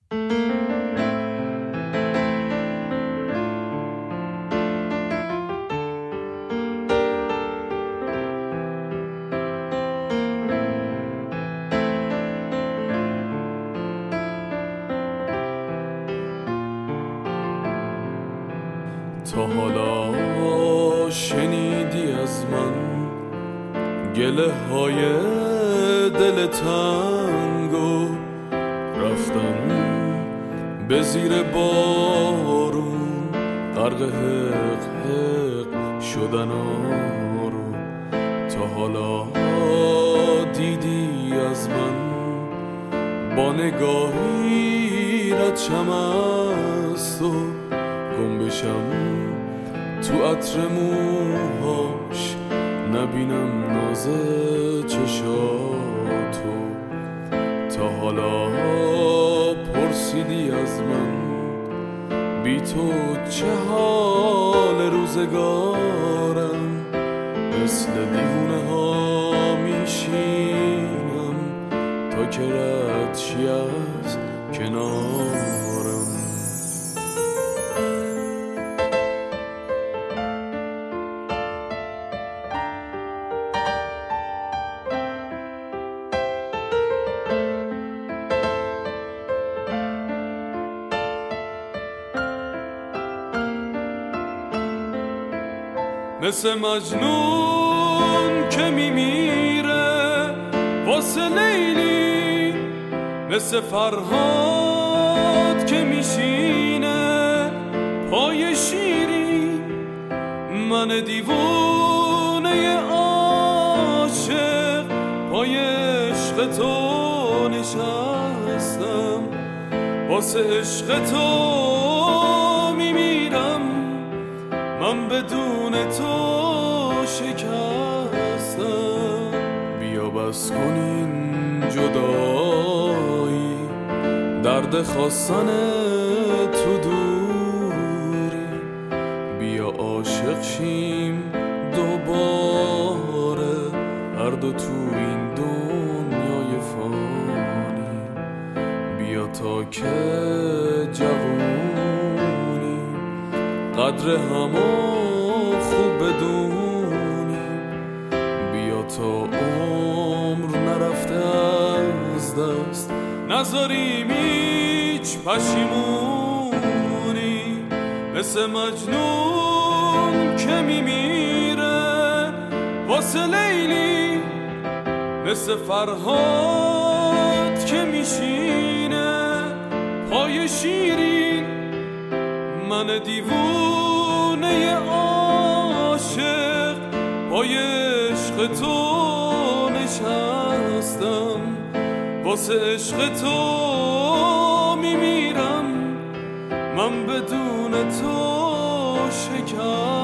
تا حالا شنیدی از من گله های دل تنگو؟ رفتم به زیر بارون غرق حق حق شدن آرو. تا حالا دیدی از من با نگاهی ردشم از تو، گم بشم تو عطر موهاش نبینم ناز چشاتو. تا حالا پرسیدی از من بی تو چه حال روزگارم؟ مثل دیوونه ها میشینم تا که رد شی از کنارم. مثل مجنون که میمیره واسه لیلی، مثل فرهاد که میشینه پای شیری. من دیوونه عاشق پای عشق تو نشستم، واسه عشق تو میمیرم. من بدون تو شکستم. بیا بس کنین جدایی، درد خواستن تو دوری. بیا عاشق شیم دوباره هر دو تو این دنیای فانی. بیا تا که جوونی قدر همو خوب بدونیم. بیا تا عمر نرفته از دست نذاریم هیچ پشیمونی. مثل مجنون که میمیره واسه لیلی، مثل فرهاد که میشینه پای شیرین. من دیوونه عاشق پای عشق تو نشستم، واسه عشق تو میمیرم. من بدون تو شکستم.